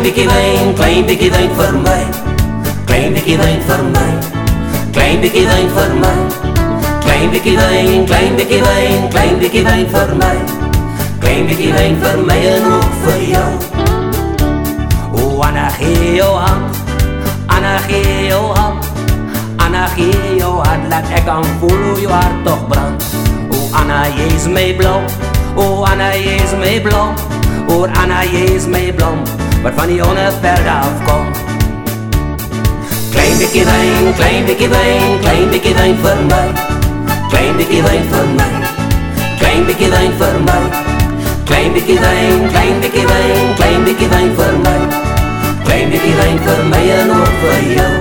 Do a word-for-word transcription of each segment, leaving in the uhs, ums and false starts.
beetje wijn, klein beetje wijn voor mij. Klein beetje wijn voor mij. Klein beetje wijn voor mij. Klein beetje wijn, klein beetje wijn, klein beetje wijn voor mij. Klein beetje wijn voor mij en ook voor jou. Oh, Anna, geef jou hand. Anna, geef jou hand. Anna, geef jou hart, laat ik aan voelen hoe je hart toch brandt. Oh, Anna, je is mij blauw. Oh, Anna, je is mij blauw. Oh, Anna, je is mij blauw. Wat van die onverder afkomt. Klein beetje wijn, klein beetje wijn, klein beetje wijn voor mij. Klein beetje wijn voor mij. Klein beetje wijn voor mij. Klein beetje wijn, klein beetje wijn, klein beetje wijn voor mij. Klein beetje wijn voor mij en ook voor jou.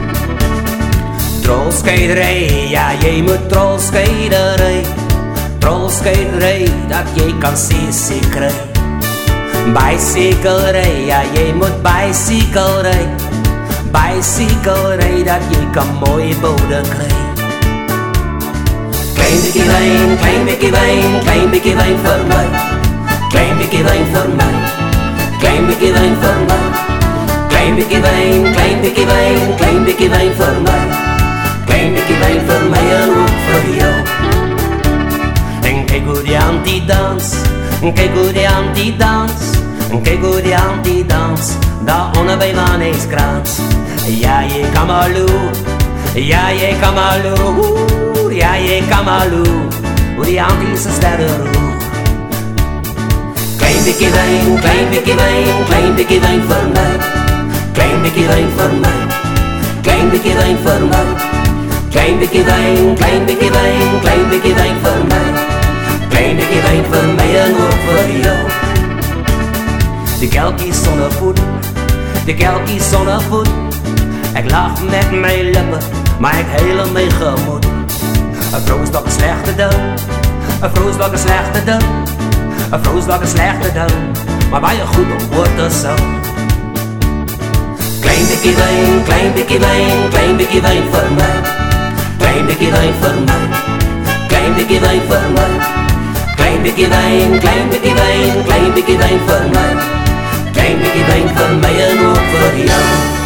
Trollskeiderij, ja, jij moet trollskeiderij. Trollskeiderij, dat jij kan zien krijgen. Bicyclerij, ja, jij moet bicyclerij. Bicyclerij, dat jij kan mooie boden krijgen. Klein beetje wijn, klein beetje wijn, klein beetje wijn voor mij. Klein beetje wijn voor mij. Klein beetje wijn voor mij. Klein beetje wijn, klein beetje wijn, klein beetje wijn voor mij. Klein beetje wijn voor mij en ook voor jou. En kijk hoe die aan die dans. Kijk hoe die aan die dans. Kijk hoe die aan die dans. Daar onder bij Waneeskrans. Ja, je kamaloo. Ja, je kamaloo. Ja, je kamaloo. Hoe die aan die zijn sterrenroe. Klein beetje wijn, klein beetje wijn, klein beetje wijn voor mij. Klein beetje wijn voor mij. Klein beetje wijn voor mij. Klein beetje wijn, klein beetje wijn, klein beetje wijn voor mij. Klein beetje wijn voor mij en ook voor jou. De kelkies zonder voet, de kelkies zonder voet. Ik lach met mijn lippen, maar ik heel mijn gemoed. Een vrouw is toch een slechte ding, een vrouw is toch een slechte ding. Een vrouw is toch een slechte ding, maar waar je goed op wordt er zo. Klein beetje wijn, klein beetje wijn, klein beetje wijn voor mij. Klein beetje wijn voor mij. Klein beetje wijn voor mij. Klein beetje wijn, klein beetje wijn, klein beetje wijn voor mij. Klein beetje wijn voor mij en ook voor jou.